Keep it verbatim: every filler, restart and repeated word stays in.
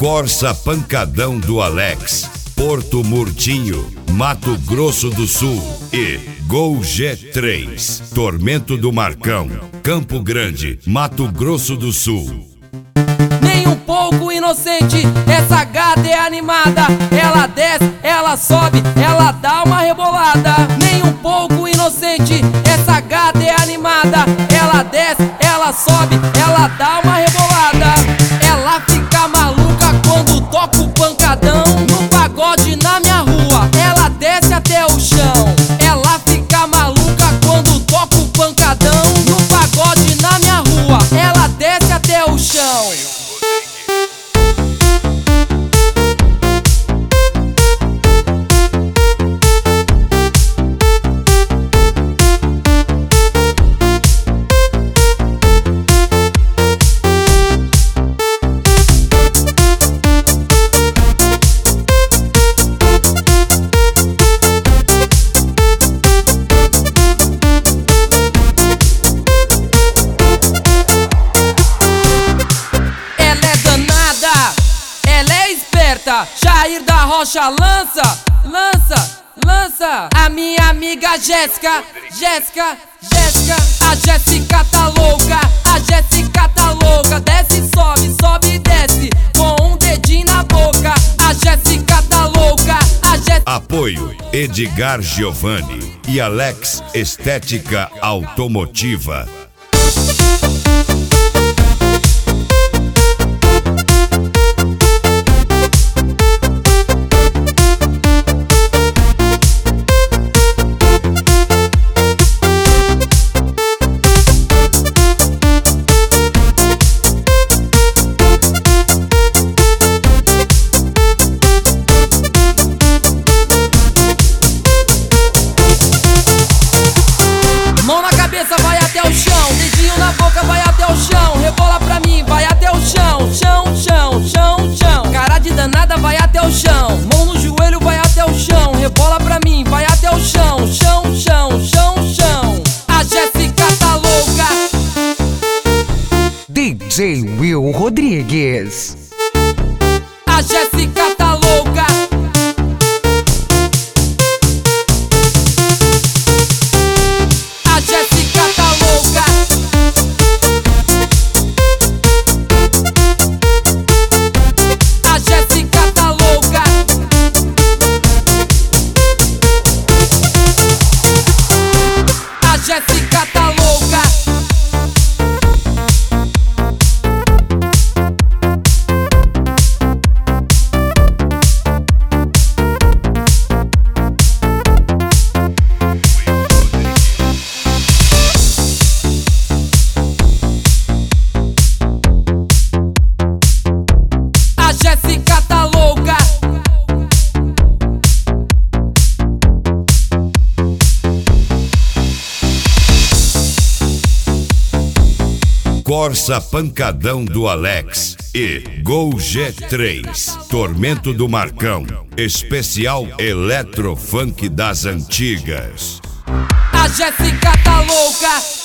Corsa Pancadão do Alex, Porto Murtinho, Mato Grosso do Sul e Gol G três, Tormento do Marcão, Campo Grande, Mato Grosso do Sul. Nem um pouco inocente, essa gata é animada. Ela desce, ela sobe, ela dá uma rebolada. Nem um pouco inocente, essa gata é animada. Ela desce, ela sobe, ela dá uma rebolada. Ela fica maluca quando toca o pancadão no pagode na minha rua. Ela desce até o chão. Ela fica maluca quando toca o pancadão no pagode na minha rua. Ela desce até o chão. Jair da Rocha lança, lança, lança. A minha amiga Jéssica, Jéssica, Jéssica. A Jéssica tá louca, a Jéssica tá louca. Desce, sobe, sobe e desce com um dedinho na boca. A Jéssica tá louca, a Jéssica. Apoio Edgar Giovanni e Alex Estética Automotiva. Vai até o chão, dedinho na boca, vai até o chão. Rebola pra mim, vai até o chão. Chão, chão, chão, chão. Cara de danada, vai até o chão. Mão no joelho, vai até o chão. Rebola pra mim, vai até o chão. Chão, chão, chão, chão. A Jéssica tá louca. D J Will Rodrigues. A Jéssica tá louca. A Jéssica tá louca. A Jéssica tá louca. A Jéssica tá louca. A Jéssica tá louca. Corsa Pancadão do Alex e Gol G três, Tormento do Marcão, especial Electrofunk das Antigas. A Jéssica tá louca.